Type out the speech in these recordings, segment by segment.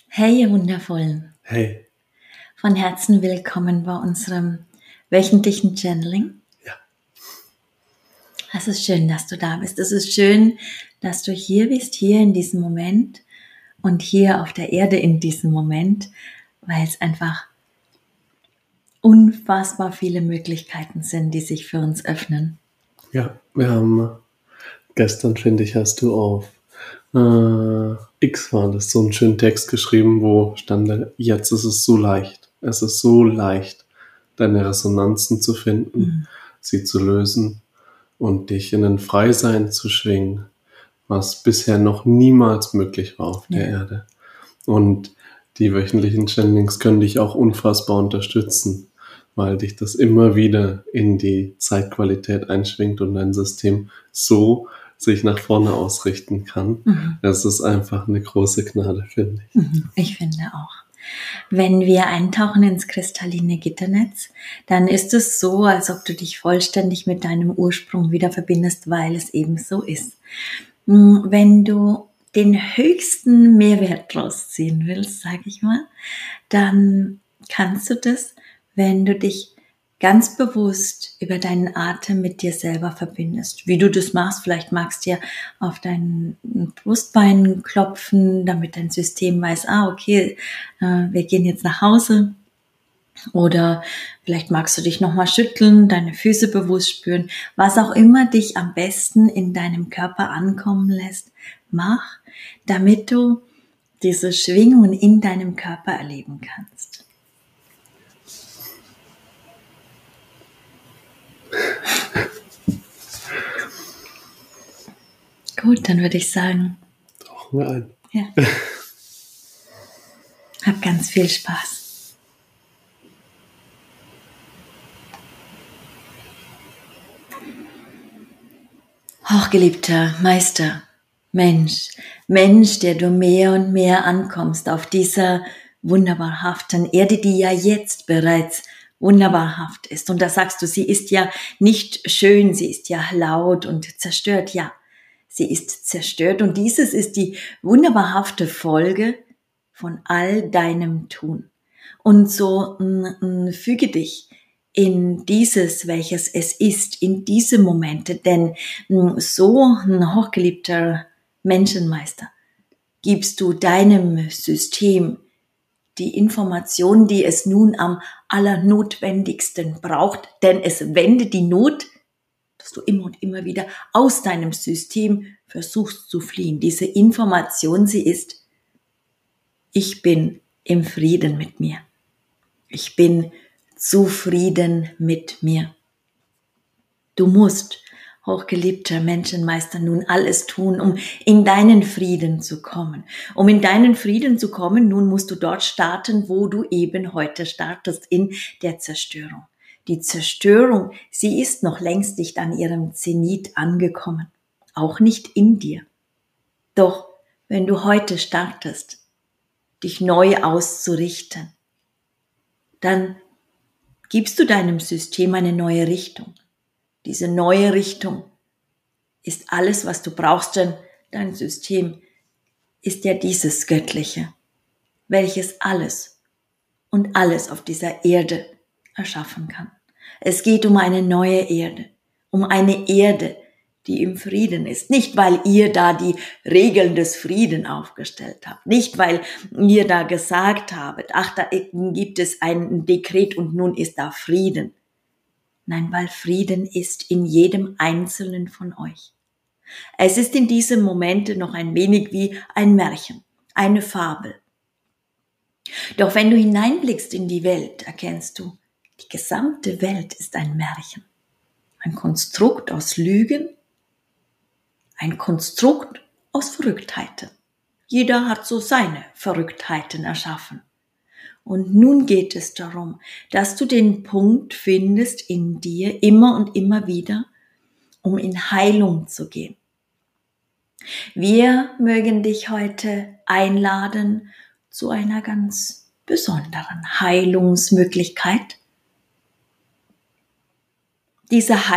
Hey, ihr Wundervollen. Hey, Von Herzen willkommen bei unserem wöchentlichen Channeling. ja, Es ist schön, dass du da bist. Es ist schön, dass du hier bist, hier in diesem Moment und hier auf der Erde in diesem Moment, weil es einfach unfassbar viele Möglichkeiten sind, die sich für uns öffnen. ja, wir haben gestern, finde ich, hast du auf X war das so einen schönen Text geschrieben, wo stand, jetzt ist es so leicht. Es ist so leicht, deine Resonanzen zu finden, sie zu lösen und dich in ein Freisein zu schwingen, was bisher noch niemals möglich war auf der Erde. Und die wöchentlichen Channelings können dich auch unfassbar unterstützen, weil dich das immer wieder in die Zeitqualität einschwingt und dein System so sich nach vorne ausrichten kann. Das ist einfach eine große Gnade, finde ich. Ich finde auch. Wenn wir eintauchen ins kristalline Gitternetz, dann ist es so, als ob du dich vollständig mit deinem Ursprung wieder verbindest, weil es eben so ist. Wenn du den höchsten Mehrwert draus ziehen willst, sage ich mal, dann kannst du das, wenn du dich ganz bewusst über deinen Atem mit dir selber verbindest. Wie du das machst, vielleicht magst du ja auf deinen Brustbein klopfen, damit dein System weiß, okay, wir gehen jetzt nach Hause. Oder vielleicht magst du dich nochmal schütteln, deine Füße bewusst spüren. Was auch immer dich am besten in deinem Körper ankommen lässt, mach, damit du diese Schwingungen in deinem Körper erleben kannst. Gut, dann würde ich sagen, Tauchen wir ein. Ja. Hab ganz viel Spaß. Hochgeliebter Meister, Mensch, der du mehr und mehr ankommst auf dieser wunderbarhaften Erde, die ja jetzt bereits wunderbarhaft ist. Und da sagst du, sie ist ja nicht schön, sie ist ja laut und zerstört. Ja, sie ist zerstört und dieses ist die wunderbarhafte Folge von all deinem Tun. Und so füge dich in dieses, welches es ist, in diese Momente, denn so ein hochgeliebter Menschenmeister gibst du deinem System die Information, die es nun am allernotwendigsten braucht, denn es wendet die Not, dass du immer und immer wieder aus deinem System versuchst zu fliehen. Diese Information, sie ist: Ich bin im Frieden mit mir. Ich bin zufrieden mit mir. Du musst, hochgeliebter Menschenmeister, nun alles tun, um in deinen Frieden zu kommen. Um in deinen Frieden zu kommen, nun musst du dort starten, wo du eben heute startest, in der Zerstörung. Die Zerstörung, sie ist noch längst nicht an ihrem Zenit angekommen. Auch nicht in dir. Doch wenn du heute startest, dich neu auszurichten, dann gibst du deinem System eine neue Richtung. Diese neue Richtung ist alles, was du brauchst, denn dein System ist ja dieses Göttliche, welches alles und alles auf dieser Erde erschaffen kann. Es geht um eine neue Erde, um eine Erde, die im Frieden ist. Nicht, weil ihr da die Regeln des Frieden aufgestellt habt. Nicht, weil ihr da gesagt habt, da gibt es ein Dekret und nun ist da Frieden. Nein, weil Frieden ist in jedem Einzelnen von euch. Es ist in diesem Momente noch ein wenig wie ein Märchen, eine Fabel. Doch wenn du hineinblickst in die Welt, erkennst du, die gesamte Welt ist ein Märchen. Ein Konstrukt aus Lügen, ein Konstrukt aus Verrücktheiten. Jeder hat so seine Verrücktheiten erschaffen. Und nun geht es darum, dass du den Punkt findest in dir immer und immer wieder, um in Heilung zu gehen. Wir mögen dich heute einladen zu einer ganz besonderen Heilungsmöglichkeit. Diese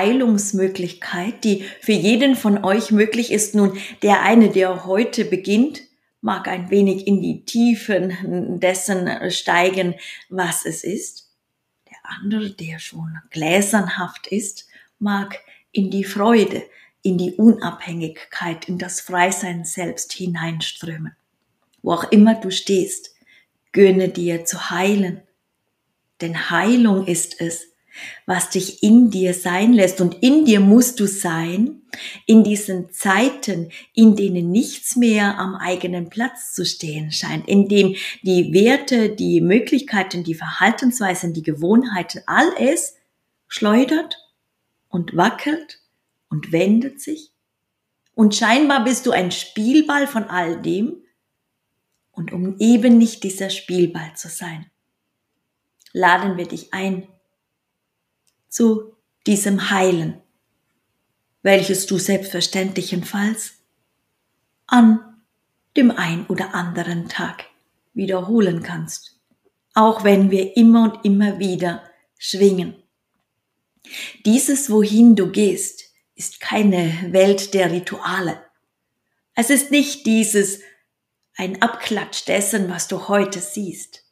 Heilungsmöglichkeit, die für jeden von euch möglich ist, nun der eine, der heute beginnt, mag ein wenig in die Tiefen dessen steigen, was es ist. Der andere, der schon gläsernhaft ist, mag in die Freude, in die Unabhängigkeit, in das Freisein selbst hineinströmen. Wo auch immer du stehst, gönne dir zu heilen. Denn Heilung ist es, was dich in dir sein lässt. Und in dir musst du sein, in diesen Zeiten, in denen nichts mehr am eigenen Platz zu stehen scheint, in dem die Werte, die Möglichkeiten, die Verhaltensweisen, die Gewohnheiten, alles schleudert und wackelt und wendet sich. Und scheinbar bist du ein Spielball von all dem. Und um eben nicht dieser Spielball zu sein, laden wir dich ein zu diesem Heilen, welches du selbstverständlichenfalls an dem ein oder anderen Tag wiederholen kannst, auch wenn wir immer und immer wieder schwingen. Dieses, wohin du gehst, ist keine Welt der Rituale. Es ist nicht dieses, ein Abklatsch dessen, was du heute siehst.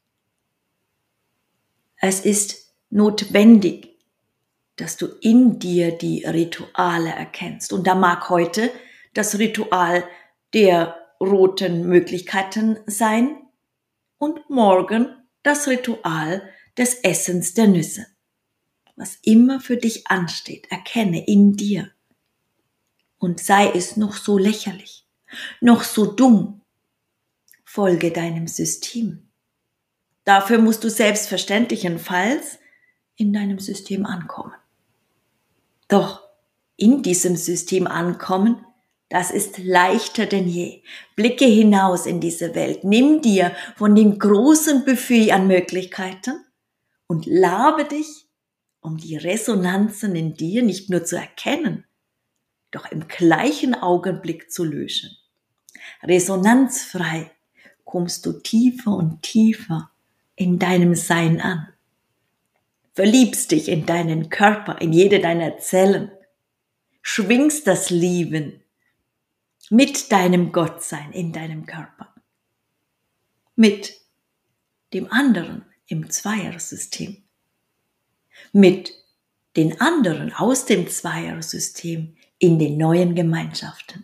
Es ist notwendig, dass du in dir die Rituale erkennst. Und da mag heute das Ritual der roten Möglichkeiten sein und morgen das Ritual des Essens der Nüsse. Was immer für dich ansteht, erkenne in dir. Und sei es noch so lächerlich, noch so dumm, folge deinem System. Dafür musst du selbstverständlichenfalls in deinem System ankommen. Doch in diesem System ankommen, das ist leichter denn je. Blicke hinaus in diese Welt, nimm dir von dem großen Buffet an Möglichkeiten und labe dich, um die Resonanzen in dir nicht nur zu erkennen, doch im gleichen Augenblick zu löschen. Resonanzfrei kommst du tiefer und tiefer in deinem Sein an. Verliebst dich in deinen Körper, in jede deiner Zellen. Schwingst das Lieben mit deinem Gottsein in deinem Körper. Mit dem anderen im Zweiersystem. Mit den anderen aus dem Zweiersystem in den neuen Gemeinschaften.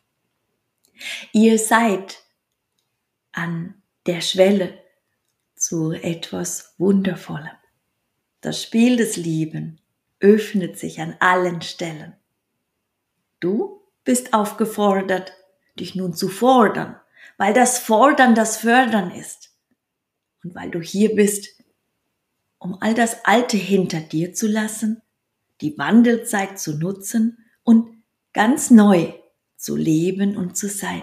Ihr seid an der Schwelle zu etwas Wundervollem. Das Spiel des Lieben öffnet sich an allen Stellen. Du bist aufgefordert, dich nun zu fordern, weil das Fordern das Fördern ist. Und weil du hier bist, um all das Alte hinter dir zu lassen, die Wandelzeit zu nutzen und ganz neu zu leben und zu sein.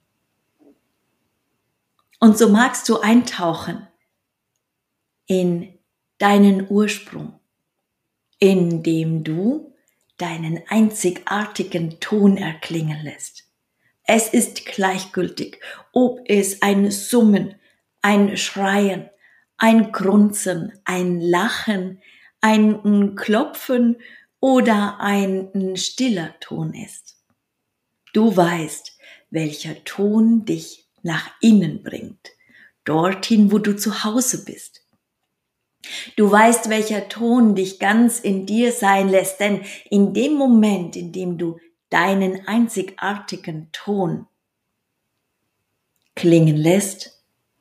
Und so magst du eintauchen in deinen Ursprung, indem du deinen einzigartigen Ton erklingen lässt. Es ist gleichgültig, ob es ein Summen, ein Schreien, ein Grunzen, ein Lachen, ein Klopfen oder ein stiller Ton ist. Du weißt, welcher Ton dich nach innen bringt, dorthin, wo du zu Hause bist. Du weißt, welcher Ton dich ganz in dir sein lässt, denn in dem Moment, in dem du deinen einzigartigen Ton klingen lässt,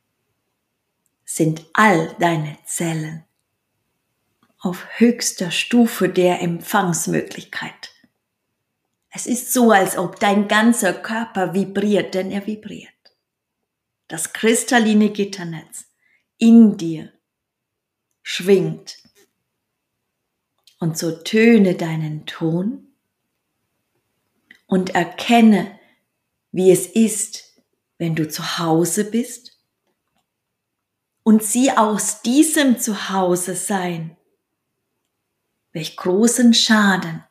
sind all deine Zellen auf höchster Stufe der Empfangsmöglichkeit. Es ist so, als ob dein ganzer Körper vibriert, denn er vibriert. Das kristalline Gitternetz in dir schwingt. Und so töne deinen Ton und erkenne, wie es ist, wenn du zu Hause bist und sieh aus diesem Zuhause sein, welch großen Schaden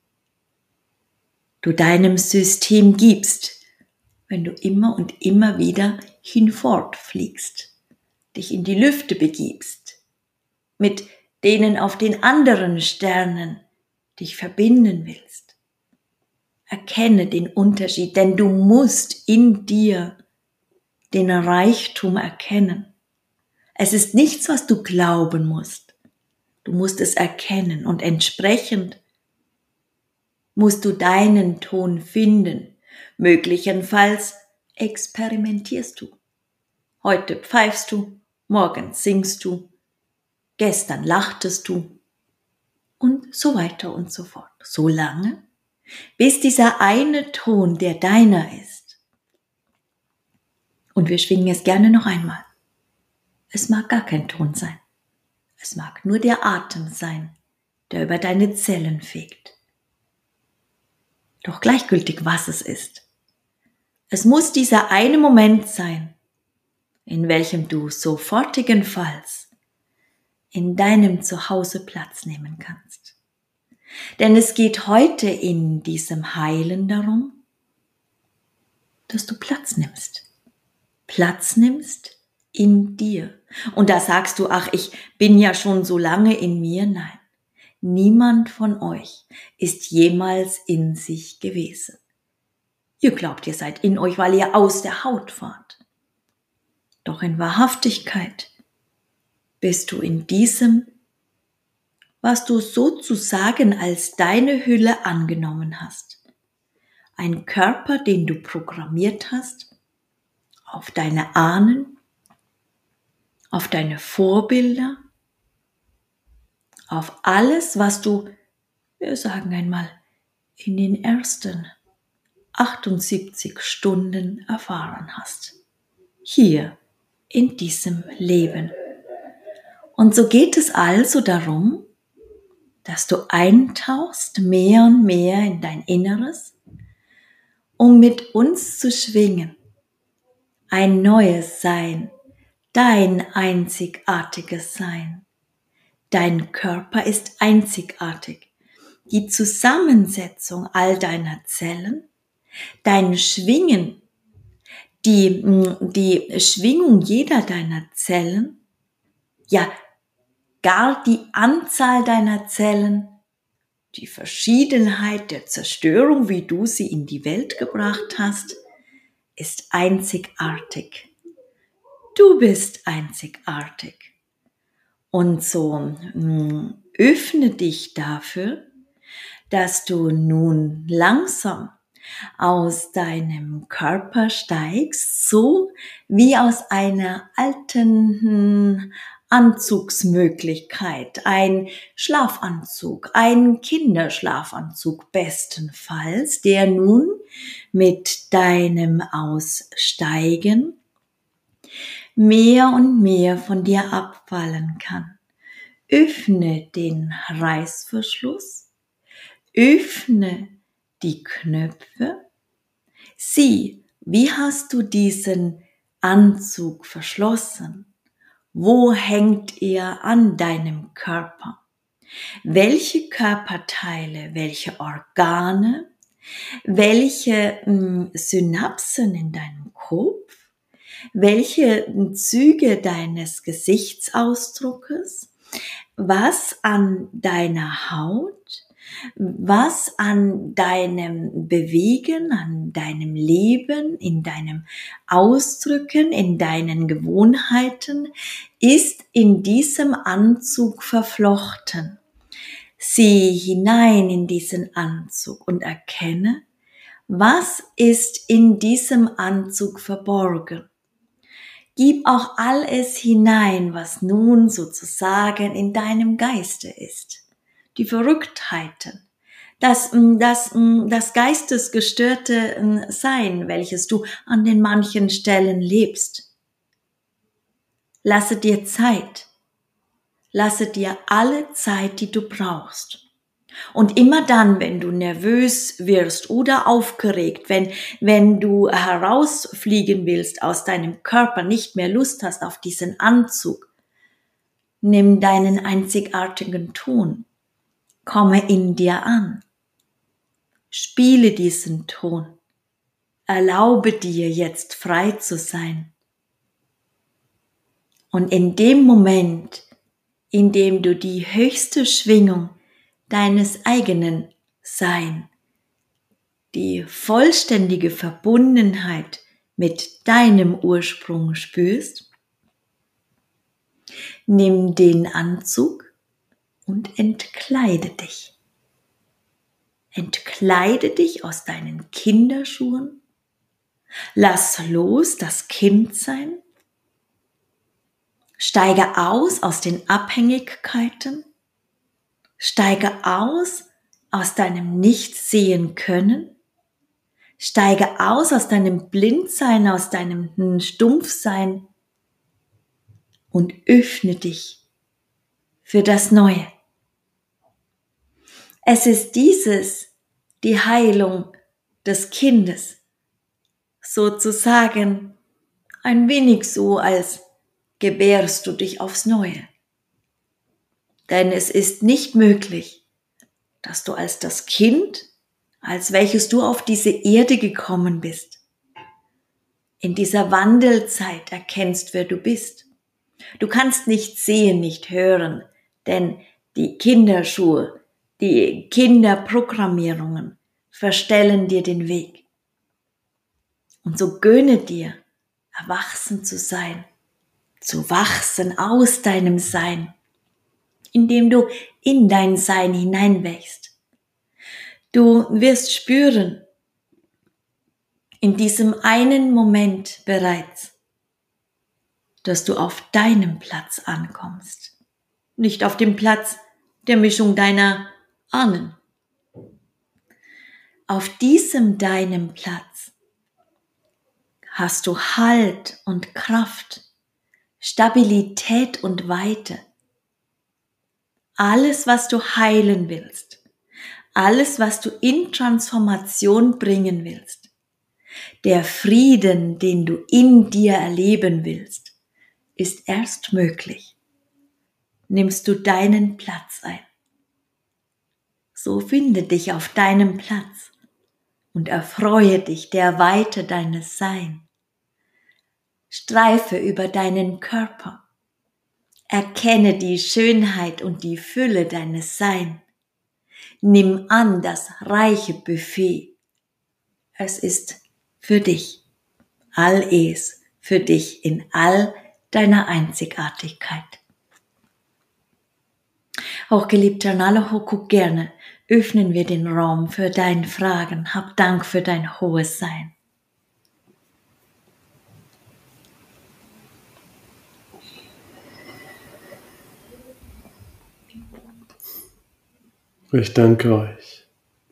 du deinem System gibst, wenn du immer und immer wieder hinfortfliegst, dich in die Lüfte begibst, mit denen auf den anderen Sternen dich verbinden willst. Erkenne den Unterschied, denn du musst in dir den Reichtum erkennen. Es ist nichts, was du glauben musst. Du musst es erkennen und entsprechend musst du deinen Ton finden. Möglicherweise experimentierst du. Heute pfeifst du, morgen singst du, gestern lachtest du und so weiter und so fort. So lange, bis dieser eine Ton, der deiner ist. Und wir schwingen es gerne noch einmal. Es mag gar kein Ton sein. Es mag nur der Atem sein, der über deine Zellen fegt. Doch gleichgültig, was es ist. Es muss dieser eine Moment sein, in welchem du sofortigenfalls in deinem Zuhause Platz nehmen kannst. Denn es geht heute in diesem Heilen darum, dass du Platz nimmst. Platz nimmst in dir. Und da sagst du, ach, ich bin ja schon so lange in mir. Nein, niemand von euch ist jemals in sich gewesen. Ihr glaubt, ihr seid in euch, weil ihr aus der Haut fahrt. Doch in Wahrhaftigkeit bist du in diesem, was du sozusagen als deine Hülle angenommen hast. Ein Körper, den du programmiert hast, auf deine Ahnen, auf deine Vorbilder, auf alles, was du, wir sagen einmal, in den ersten 78 Stunden erfahren hast. Hier in diesem Leben. Und so geht es also darum, dass du eintauchst mehr und mehr in dein Inneres, um mit uns zu schwingen. Ein neues Sein, dein einzigartiges Sein. Dein Körper ist einzigartig. Die Zusammensetzung all deiner Zellen, dein Schwingen, die Schwingung jeder deiner Zellen, ja, gar die Anzahl deiner Zellen, die Verschiedenheit der Zerstörung, wie du sie in die Welt gebracht hast, ist einzigartig. Du bist einzigartig. Und so öffne dich dafür, dass du nun langsam aus deinem Körper steigst, so wie aus einer alten Anzugsmöglichkeit, ein Schlafanzug, ein Kinderschlafanzug bestenfalls, der nun mit deinem Aussteigen mehr und mehr von dir abfallen kann. Öffne den Reißverschluss, öffne die Knöpfe, sieh, wie hast du diesen Anzug verschlossen? Wo hängt er an deinem Körper? Welche Körperteile, welche Organe, welche Synapsen in deinem Kopf, welche Züge deines Gesichtsausdruckes, was an deiner Haut, was an deinem Bewegen, an deinem Leben, in deinem Ausdrücken, in deinen Gewohnheiten ist in diesem Anzug verflochten. Sieh hinein in diesen Anzug und erkenne, was ist in diesem Anzug verborgen. Gib auch alles hinein, was nun sozusagen in deinem Geiste ist. Die Verrücktheiten, das geistesgestörte Sein, welches du an den manchen Stellen lebst. Lasse dir Zeit. Lasse dir alle Zeit, die du brauchst. Und immer dann, wenn du nervös wirst oder aufgeregt, wenn du herausfliegen willst aus deinem Körper, nicht mehr Lust hast auf diesen Anzug, nimm deinen einzigartigen Ton. Komme in dir an. Spiele diesen Ton. Erlaube dir jetzt frei zu sein. Und in dem Moment, in dem du die höchste Schwingung deines eigenen Sein, die vollständige Verbundenheit mit deinem Ursprung spürst, nimm den Anzug und entkleide dich. Entkleide dich aus deinen Kinderschuhen. Lass los das Kindsein. Steige aus den Abhängigkeiten. Steige aus deinem Nichtsehen können. Steige aus deinem Blindsein, aus deinem Stumpfsein und öffne dich für das Neue. Es ist die Heilung des Kindes, sozusagen ein wenig so, als gebärst du dich aufs Neue. Denn es ist nicht möglich, dass du als das Kind, als welches du auf diese Erde gekommen bist, in dieser Wandelzeit erkennst, wer du bist. Du kannst nicht sehen, nicht hören, denn die Kinderschuhe, die Kinderprogrammierungen verstellen dir den Weg. Und so gönne dir, erwachsen zu sein, zu wachsen aus deinem Sein, indem du in dein Sein hineinwächst. Du wirst spüren, in diesem einen Moment bereits, dass du auf deinem Platz ankommst, nicht auf dem Platz der Mischung deiner Ahnen. Auf diesem deinem Platz hast du Halt und Kraft, Stabilität und Weite. Alles, was du heilen willst, alles, was du in Transformation bringen willst, der Frieden, den du in dir erleben willst, ist erst möglich. Nimmst du deinen Platz ein. So finde dich auf deinem Platz und erfreue dich der Weite deines Seins. Streife über deinen Körper. Erkenne die Schönheit und die Fülle deines Seins. Nimm an das reiche Buffet. Es ist für dich. All es für dich in all deiner Einzigartigkeit. Hochgeliebter Nalo Hoku, gerne öffnen wir den Raum für deine Fragen. Hab Dank für dein hohes Sein. Ich danke euch.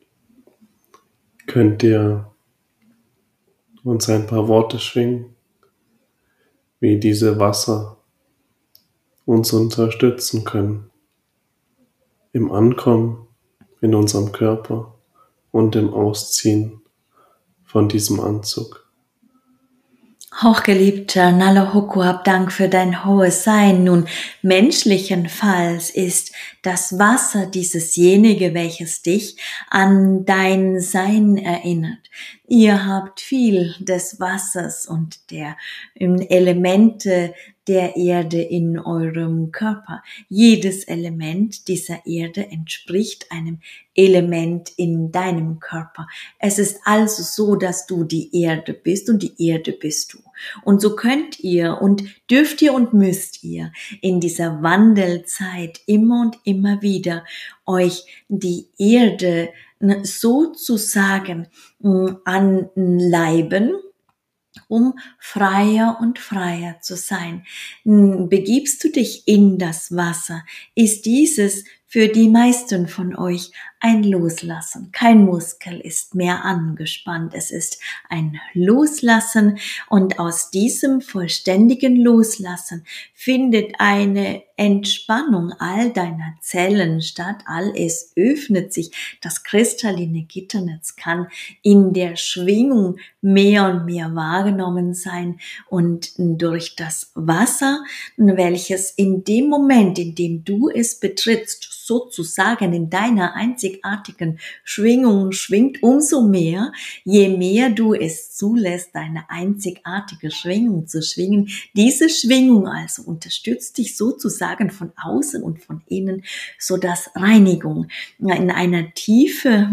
Könnt ihr uns ein paar Worte schwingen, wie diese Wasser uns unterstützen können im Ankommen in unserem Körper und im Ausziehen von diesem Anzug. Hochgeliebter Nalo Hoku, hab Dank für dein hohes Sein. Nun, menschlichenfalls ist das Wasser diesesjenige, welches dich an dein Sein erinnert. Ihr habt viel des Wassers und der Elemente der Erde in eurem Körper. Jedes Element dieser Erde entspricht einem Element in deinem Körper. Es ist also so, dass du die Erde bist und die Erde bist du. Und so könnt ihr und dürft ihr und müsst ihr in dieser Wandelzeit immer und immer wieder euch die Erde sozusagen anleiben, um freier und freier zu sein. Begibst du dich in das Wasser, ist dieses für die meisten von euch ein Loslassen. Kein Muskel ist mehr angespannt. Es ist ein Loslassen und aus diesem vollständigen Loslassen findet eine Entspannung all deiner Zellen statt. Alles öffnet sich. Das kristalline Gitternetz kann in der Schwingung mehr und mehr wahrgenommen sein und durch das Wasser, welches in dem Moment, in dem du es betrittst, sozusagen in deiner einzigartigen Schwingung schwingt, umso mehr, je mehr du es zulässt, deine einzigartige Schwingung zu schwingen. Diese Schwingung also unterstützt dich sozusagen von außen und von innen, so dass Reinigung in einer Tiefe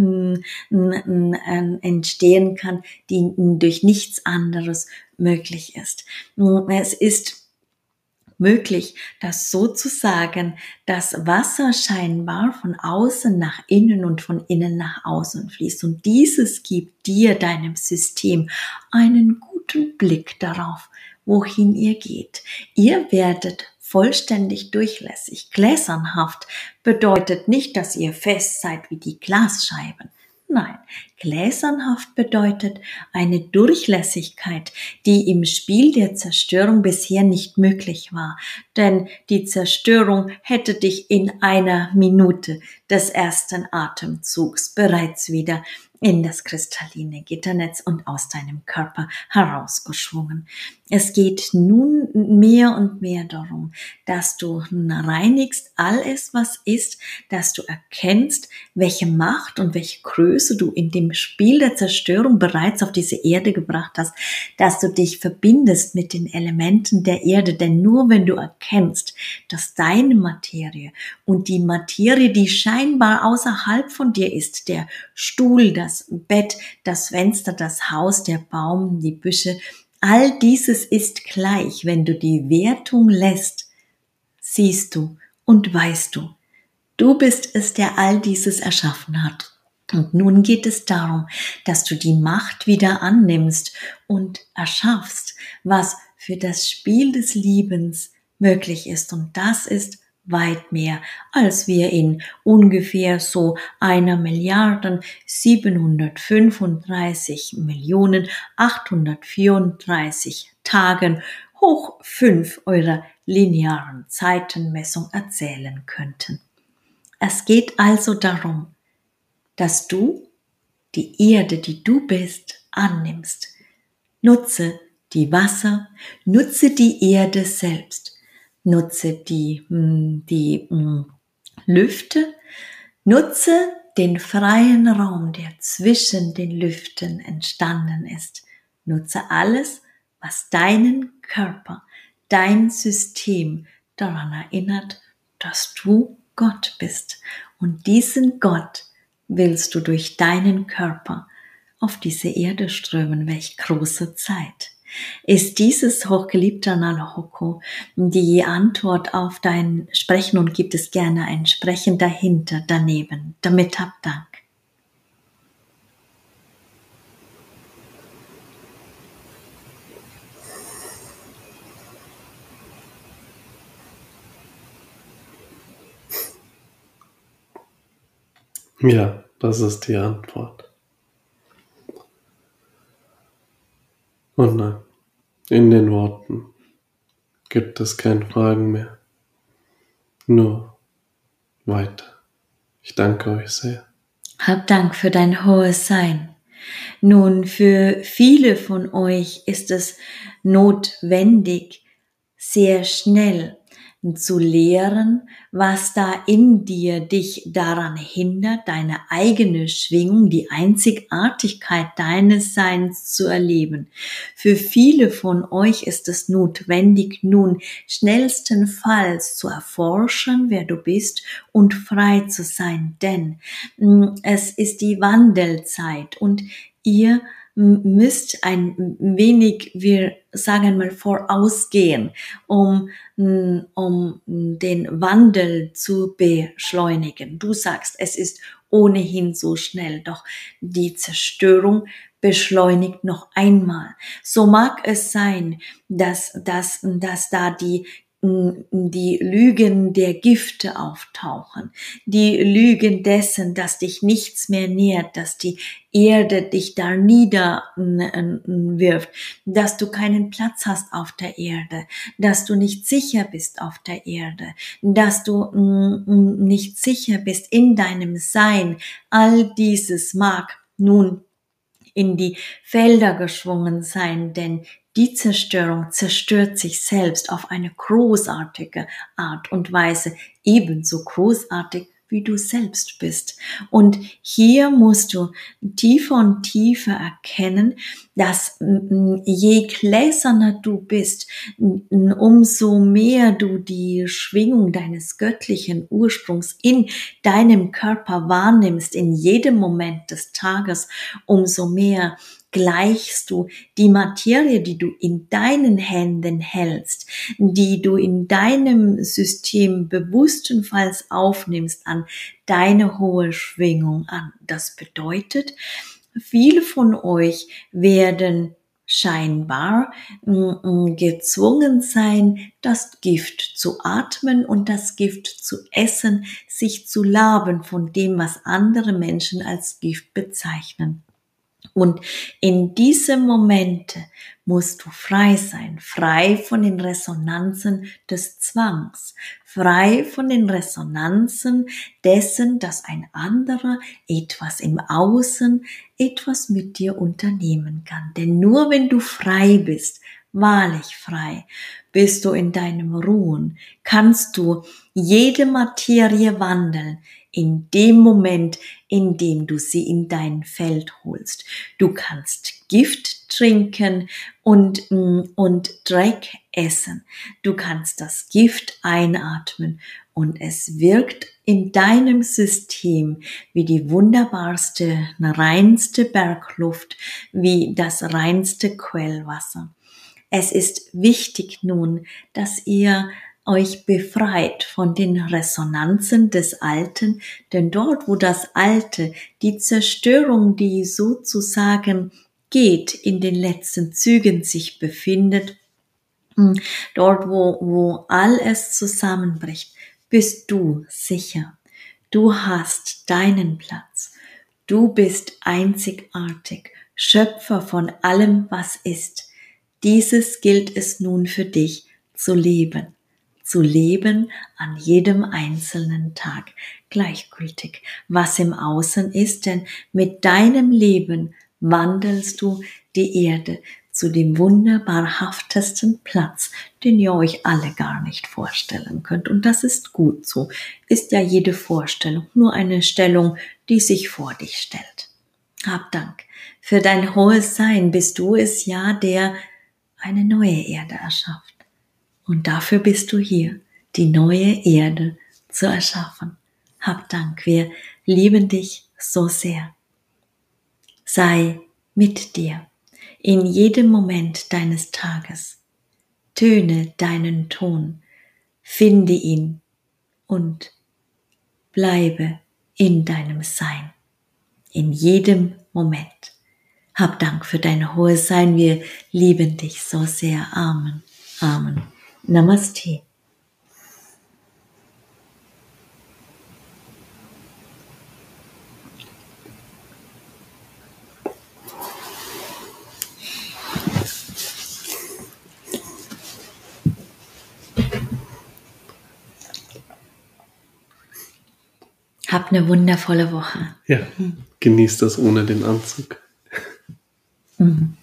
entstehen kann, die durch nichts anderes möglich ist. Es ist möglich, dass sozusagen das Wasser scheinbar von außen nach innen und von innen nach außen fließt. Und dieses gibt dir, deinem System, einen guten Blick darauf, wohin ihr geht. Ihr werdet vollständig durchlässig. Gläsernhaft bedeutet nicht, dass ihr fest seid wie die Glasscheiben. Nein, gläsernhaft bedeutet eine Durchlässigkeit, die im Spiel der Zerstörung bisher nicht möglich war. Denn die Zerstörung hätte dich in einer Minute des ersten Atemzugs bereits wieder in das kristalline Gitternetz und aus deinem Körper herausgeschwungen. Es geht nun mehr und mehr darum, dass du reinigst alles, was ist, dass du erkennst, welche Macht und welche Größe du in dem Spiel der Zerstörung bereits auf diese Erde gebracht hast, dass du dich verbindest mit den Elementen der Erde, denn nur wenn du erkennst, dass deine Materie und die Materie, die scheinbar außerhalb von dir ist, der Stuhl, das Bett, das Fenster, das Haus, der Baum, die Büsche, all dieses ist gleich. Wenn du die Wertung lässt, siehst du und weißt du, du bist es, der all dieses erschaffen hat. Und nun geht es darum, dass du die Macht wieder annimmst und erschaffst, was für das Spiel des Liebens möglich ist. Und das ist weit mehr, als wir in ungefähr so 1.735.834 Tagen hoch 5 eurer linearen Zeitenmessung erzählen könnten. Es geht also darum, dass du die Erde, die du bist, annimmst. Nutze die Wasser, nutze die Erde selbst, nutze die Lüfte, nutze den freien Raum, der zwischen den Lüften entstanden ist. Nutze alles, was deinen Körper, dein System daran erinnert, dass du Gott bist. Und diesen Gott willst du durch deinen Körper auf diese Erde strömen. Welch große Zeit. Ist dieses, hochgeliebter Nalhoko, die Antwort auf dein Sprechen und gibt es gerne ein Sprechen dahinter, daneben, damit hab Dank. Ja, das ist die Antwort. Und nein, in den Worten gibt es keine Fragen mehr. Nur weiter. Ich danke euch sehr. Hab Dank für dein hohes Sein. Nun, für viele von euch ist es notwendig, sehr schnell zu lehren, was da in dir dich daran hindert, deine eigene Schwingung, die Einzigartigkeit deines Seins zu erleben. Für viele von euch ist es notwendig, nun schnellstenfalls zu erforschen, wer du bist und frei zu sein, denn es ist die Wandelzeit und ihr müsst ein wenig, wir sagen mal, vorausgehen, um den Wandel zu beschleunigen. Du sagst, es ist ohnehin so schnell, doch die Zerstörung beschleunigt noch einmal. So mag es sein, dass da die Lügen der Gifte auftauchen, die Lügen dessen, dass dich nichts mehr nährt, dass die Erde dich da niederwirft, dass du keinen Platz hast auf der Erde, dass du nicht sicher bist auf der Erde, dass du nicht sicher bist in deinem Sein. All dieses mag nun in die Felder geschwungen sein, denn die Zerstörung zerstört sich selbst auf eine großartige Art und Weise, ebenso großartig wie du selbst bist. Und hier musst du tiefer und tiefer erkennen, dass je gläserner du bist, umso mehr du die Schwingung deines göttlichen Ursprungs in deinem Körper wahrnimmst, in jedem Moment des Tages, umso mehr gleichst du die Materie, die du in deinen Händen hältst, die du in deinem System bewusstenfalls aufnimmst, an deine hohe Schwingung an. Das bedeutet, viele von euch werden scheinbar gezwungen sein, das Gift zu atmen und das Gift zu essen, sich zu laben von dem, was andere Menschen als Gift bezeichnen. Und in diesem Momente musst du frei sein, frei von den Resonanzen des Zwangs, frei von den Resonanzen dessen, dass ein anderer etwas im Außen, etwas mit dir unternehmen kann. Denn nur wenn du frei bist, wahrlich frei, bist du in deinem Ruhen, kannst du jede Materie wandeln, in dem Moment, in dem du sie in dein Feld holst. Du kannst Gift trinken und Dreck essen. Du kannst das Gift einatmen und es wirkt in deinem System wie die wunderbarste, reinste Bergluft, wie das reinste Quellwasser. Es ist wichtig nun, dass ihr euch befreit von den Resonanzen des Alten, denn dort, wo das Alte, die Zerstörung, die sozusagen geht, in den letzten Zügen sich befindet, dort, wo alles zusammenbricht, bist du sicher. Du hast deinen Platz. Du bist einzigartig, Schöpfer von allem, was ist. Dieses gilt es nun für dich zu leben an jedem einzelnen Tag, gleichgültig, was im Außen ist, denn mit deinem Leben wandelst du die Erde zu dem wunderbarhaftesten Platz, den ihr euch alle gar nicht vorstellen könnt. Und das ist gut so, ist ja jede Vorstellung nur eine Stellung, die sich vor dich stellt. Hab Dank. Für dein hohes Sein bist du es ja, der eine neue Erde erschafft. Und dafür bist du hier, die neue Erde zu erschaffen. Hab Dank, wir lieben dich so sehr. Sei mit dir in jedem Moment deines Tages. Töne deinen Ton, finde ihn und bleibe in deinem Sein, in jedem Moment. Hab Dank für dein hohes Sein, wir lieben dich so sehr. Amen. Amen. Namaste. Hab eine wundervolle Woche. Ja, genieß das ohne den Anzug. Mhm.